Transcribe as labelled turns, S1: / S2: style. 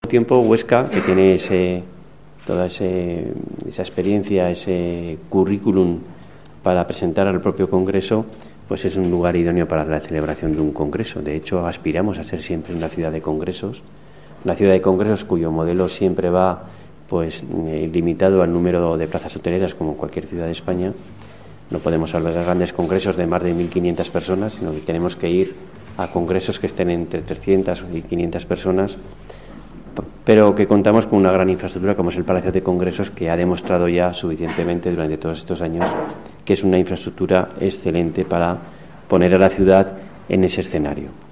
S1: tiempo, Huesca, que tiene toda esa experiencia, ese currículum para presentar al propio Congreso, pues es un lugar idóneo para la celebración de un congreso. De hecho, aspiramos a ser siempre una ciudad de congresos, cuyo modelo siempre va pues limitado al número de plazas hoteleras, como cualquier ciudad de España. No podemos albergar grandes congresos de más de 1.500 personas, sino que tenemos que ir a congresos que estén entre 300 y 500 personas, pero que contamos con una gran infraestructura como es el Palacio de Congresos, que ha demostrado ya suficientemente durante todos estos años que es una infraestructura excelente para poner a la ciudad en ese escenario.